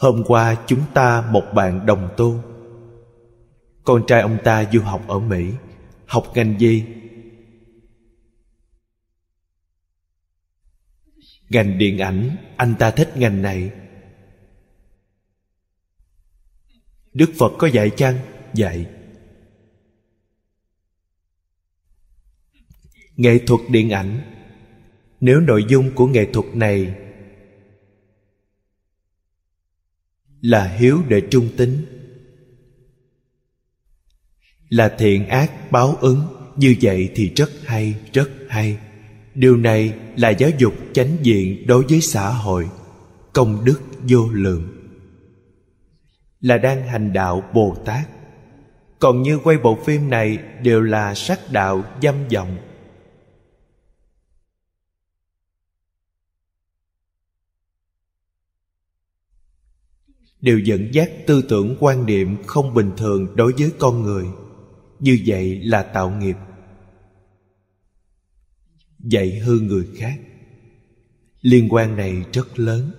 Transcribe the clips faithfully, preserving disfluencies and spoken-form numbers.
Hôm qua chúng ta một bạn đồng tu. Con trai ông ta du học ở Mỹ. Học ngành gì? Ngành điện ảnh. Anh ta thích ngành này. Đức Phật có dạy chăng? Dạy. Nghệ thuật điện ảnh. Nếu nội dung của nghệ thuật này là hiếu để trung tín, là thiện ác báo ứng, như vậy thì rất hay, rất hay. Điều này là giáo dục chánh diện đối với xã hội, công đức vô lượng, là đang hành đạo Bồ Tát. Còn như quay bộ phim này đều là sắc đạo dâm vọng. Đều dẫn dắt tư tưởng quan niệm không bình thường đối với con người. Như vậy là tạo nghiệp, dạy hư người khác. Liên quan này rất lớn.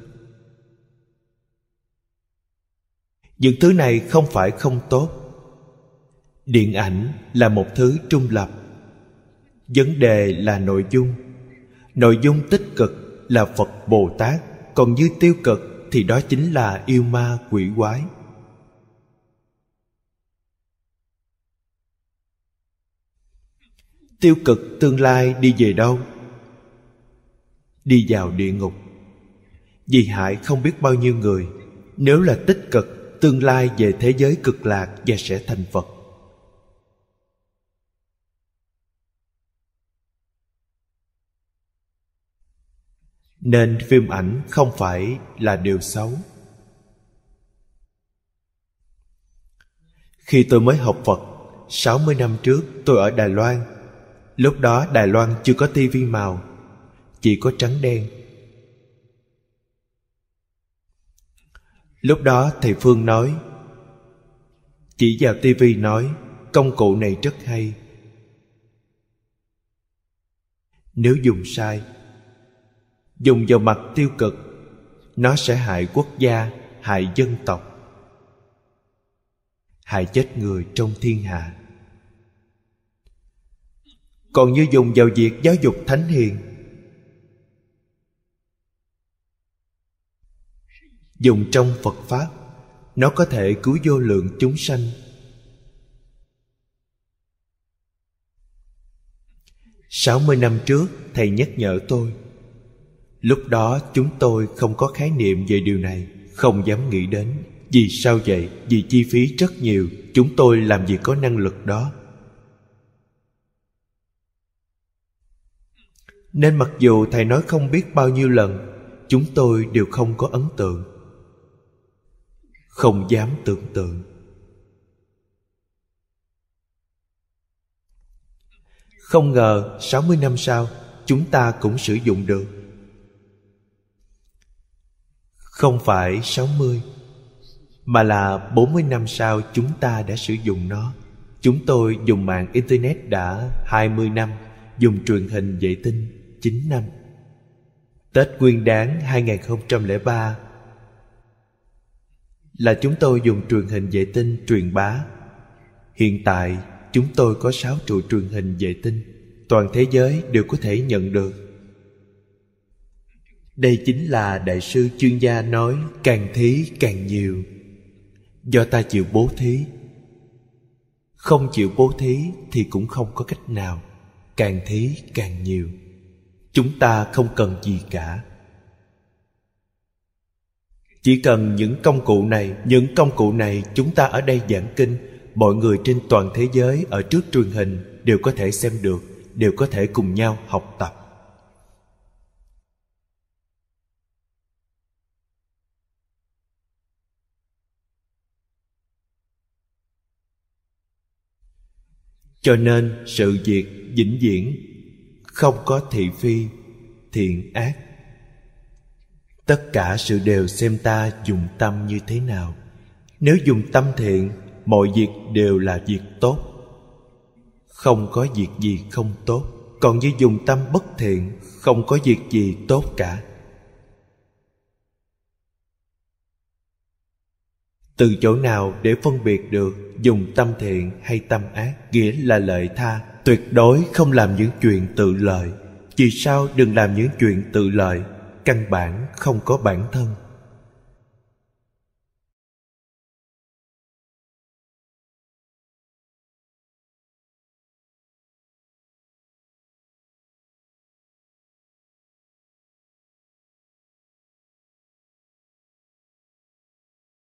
Những thứ này không phải không tốt. Điện ảnh là một thứ trung lập. Vấn đề là nội dung. Nội dung tích cực là Phật Bồ Tát, còn như tiêu cực thì đó chính là yêu ma quỷ quái. Tiêu cực tương lai đi về đâu? Đi vào địa ngục. Vì hại không biết bao nhiêu người. Nếu là tích cực, tương lai về thế giới cực lạc và sẽ thành Phật. Nên phim ảnh không phải là điều xấu. Khi tôi mới học Phật, sáu mươi năm trước tôi ở Đài Loan. Lúc đó Đài Loan chưa có tivi màu, chỉ có trắng đen. Lúc đó thầy Phương nói, chỉ vào tivi nói, công cụ này rất hay. Nếu dùng sai, dùng vào mặt tiêu cực, nó sẽ hại quốc gia, hại dân tộc, hại chết người trong thiên hạ. Còn như dùng vào việc giáo dục thánh hiền, dùng trong Phật Pháp, nó có thể cứu vô lượng chúng sanh. Sáu mươi năm trước thầy nhắc nhở tôi. Lúc đó chúng tôi không có khái niệm về điều này, không dám nghĩ đến. Vì sao vậy? Vì chi phí rất nhiều. Chúng tôi làm gì có năng lực đó. Nên mặc dù thầy nói không biết bao nhiêu lần, chúng tôi đều không có ấn tượng, không dám tưởng tượng. Không ngờ sáu mươi năm sau chúng ta cũng sử dụng được. Không phải sáu mươi, mà là bốn mươi năm sau chúng ta đã sử dụng nó. Chúng tôi dùng mạng Internet đã hai mươi năm, dùng truyền hình vệ tinh chín năm. Tết Nguyên Đán hai không không ba là chúng tôi dùng truyền hình vệ tinh truyền bá. Hiện tại chúng tôi có sáu trụ truyền hình vệ tinh, toàn thế giới đều có thể nhận được. Đây chính là Đại sư chuyên gia nói càng thí càng nhiều. Do ta chịu bố thí. Không chịu bố thí thì cũng không có cách nào. Càng thí càng nhiều. Chúng ta không cần gì cả. Chỉ cần những công cụ này. Những công cụ này chúng ta ở đây giảng kinh, mọi người trên toàn thế giới ở trước truyền hình đều có thể xem được, đều có thể cùng nhau học tập. Cho nên sự việc vĩnh viễn không có thị phi, thiện ác. Tất cả sự đều xem ta dùng tâm như thế nào. Nếu dùng tâm thiện, mọi việc đều là việc tốt. Không có việc gì không tốt. Còn như dùng tâm bất thiện, không có việc gì tốt cả. Từ chỗ nào để phân biệt được dùng tâm thiện hay tâm ác, nghĩa là lợi tha? Tuyệt đối không làm những chuyện tự lợi. Vì sao đừng làm những chuyện tự lợi? Căn bản không có bản thân.